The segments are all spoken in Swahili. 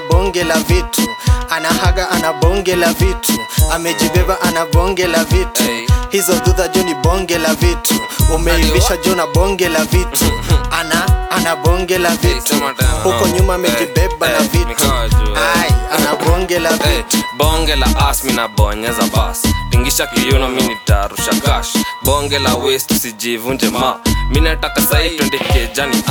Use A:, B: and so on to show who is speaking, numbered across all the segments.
A: bonge la vitu, anahaga ana bonge la vitu, amejibeba ana bonge la vitu. Hizo dhudha jo ni bonge la vitu, umeivisha jo na bonge la vitu. Ana bonge la vitu, huko nyuma amejibeba na vitu. Ai, ana bonge la vitu.
B: Bonge la ass mina bonyeza bas, tingisha kiuno mini tarusha cash. Bonge la waist usijivunje ma, mina taka sai 20k jani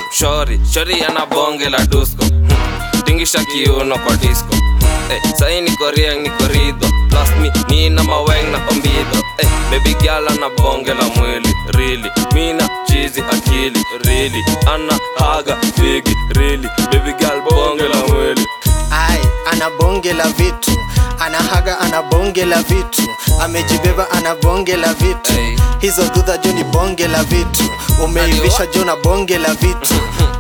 B: shori ana bonge la dusko, tingisha kiuno kwa disco. Sai niko riang niko rido, plus me nina maweng na ombido. Baby girl ana bonge la mwili, really mina cheesy akili, really ana haga bigi, really baby girl bonge la mwili.
A: Ai, ana bonge la vitu, anahaga ana bonge la vitu, amejibeba ana bonge la vitu. Hizo dhudha jo ni bonge la vitu, umeivisha jo na bonge la vitu.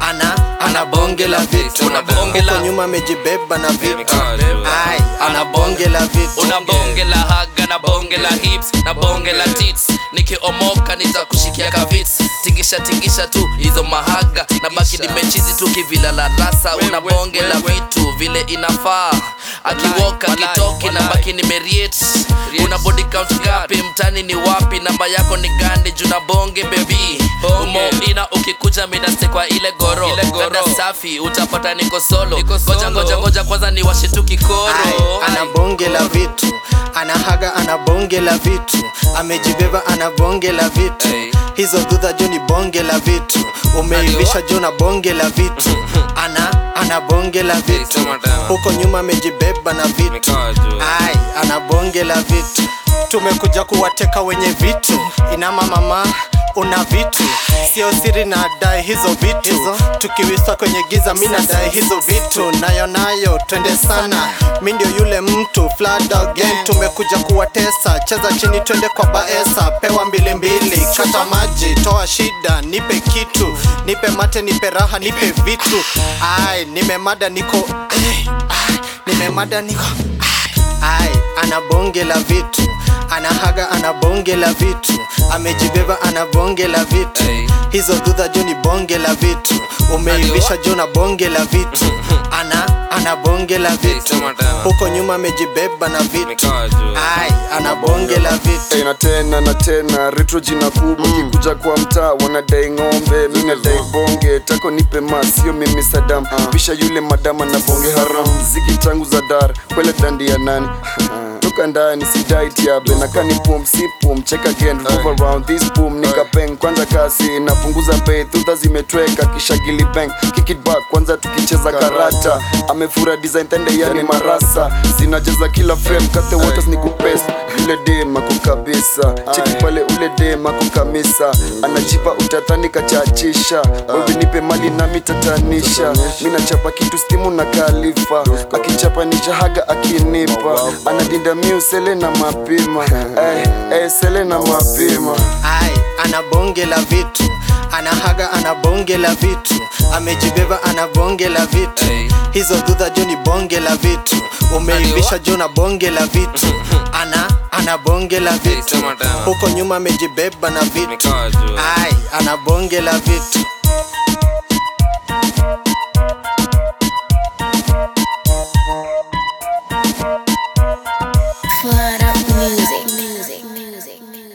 A: Ana bonge la vitu, huko nyuma amejibeba na vitu. Ai, ana bonge la vitu.
C: Una bonge la haga na bonge la hips na bonge la tits, nikiomoka nitakushikia kavits. Tingisha tu hizo mahaga, na baki nimechizi tu kivila la rasa. Una bonge la vitu vile inafaa, akiwoka kitoki na baki nimeriate. Una body count ngapi, mtani ni wapi, namba yako ni gani, juna bonge baby. Umo ina ukikuja minase kwa ile goro, dada safi utapata niko solo. Ngoja kwanza ni washe tu kikoro.
A: Ana bonge la vitu, anahaga ana bonge la vitu, amejibeba ana bonge la vitu. Hizo dhudha jo ni bonge la vitu, umeivisha jo na bonge la vitu. Ana bonge la vitu, huko nyuma amejibeba na vitu. Ai, ana bonge la vitu. Tumekuja kuwateka wenye vitu, inama mama una vitu, sio siri na dai hizo vitu. Tukiwisa kwenye giza mina dai hizo vitu, nayo twende sana, mi ndio yule mtu flood again. Tumekuja kuwatesa, cheza chini twende kwa baesa. Pewa mbili, kata maji, toa shida, nipe kitu, nipe mate, nipe raha, nipe vitu. Ai, nimemada niko Ai, ana bonge la vitu, anahaga ana bonge la vitu, amejibeba ana bonge la vitu. Hizo dhudha jo ni bonge la vitu, umeivisha jo na bonge la vitu. Ana bonge la vitu, huko nyuma amejibeba na vitu. Ai, ana bonge la vitu.
D: Na tena retro jina kubwa, kikuja kwa mtaa wanadai ng'ombe, mimi nadai bonge. Tako nipe masio mimi Saddam, bisha yule madama na bonge haram. Ziki tangu za dar, kwele dandi ya nani toka ndani sidai tiabe, na kani pum si pum, check again, move around this boom. Nika peng kwanza kasi, napunguza bei, thudha zimetweka kisha gili bang. Kick it back kwanza tukicheza karata, amefura design tende yani marasa. Zinajeza kila frame, kate waters ni kupesa. Ule dem ako kabisa, cheki pale ule dem ako kamisa. Anajipa utatani kachachisha, wewe nipe mali na mitatanisha. Mina chapa kitu stimu na kalifa, akichapa ni chahaga akinipa. Anadinda miu sele na mapima, sele na mapima.
A: Ai, ana bonge la vitu, anahaga ana bonge la vitu, amejibeba ana bonge la vitu. Hizo dhudha jo ni bonge la vitu, umeivisha jo na bonge la vitu. Ana bonge la vitu, huko nyuma amejibeba na vitu. Ai, ana bonge la vitu.